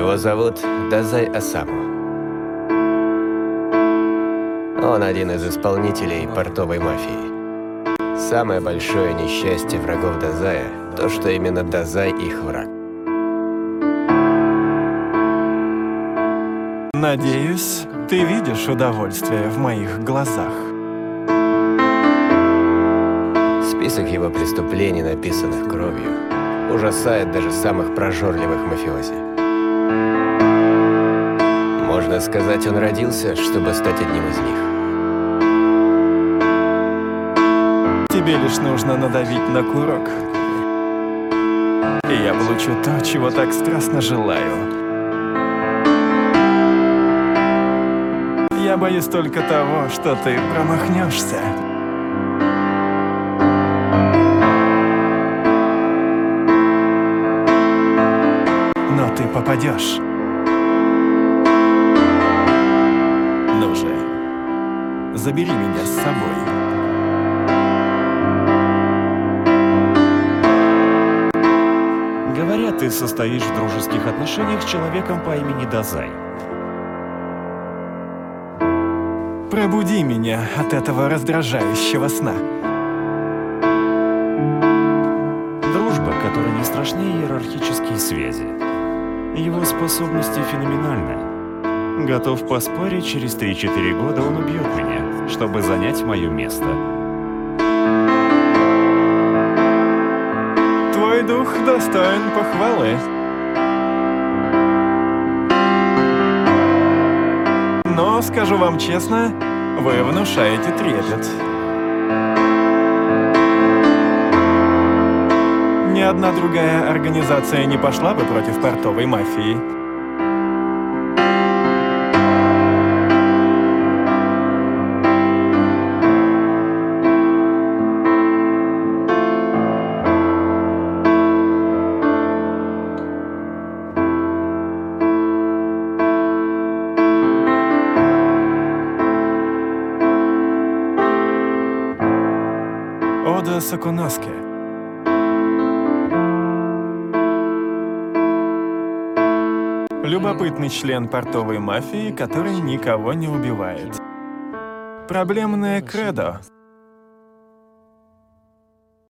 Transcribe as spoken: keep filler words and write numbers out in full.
Его зовут Дазай Осаму. Он один из исполнителей портовой мафии. Самое большое несчастье врагов Дазая – то, что именно Дазай их враг. Надеюсь, ты видишь удовольствие в моих глазах. Список его преступлений, написанных кровью, ужасает даже самых прожорливых мафиози. Можно сказать, он родился, чтобы стать одним из них. Тебе лишь нужно надавить на курок, и я получу то, чего так страстно желаю. Я боюсь только того, что ты промахнешься. Но ты попадешь. Ну же, забери меня с собой. Говорят, ты состоишь в дружеских отношениях с человеком по имени Дазай. Пробуди меня от этого раздражающего сна. Дружба, которой не страшны иерархические связи. Его способности феноменальны. Готов поспорить, через три-четыре года он убьет меня, чтобы занять мое место. Твой дух достоин похвалы. Но, скажу вам честно, вы внушаете трепет. Ни одна другая организация не пошла бы против портовой мафии. Ода Сакуноске. Любопытный член портовой мафии, который никого не убивает. Проблемное кредо.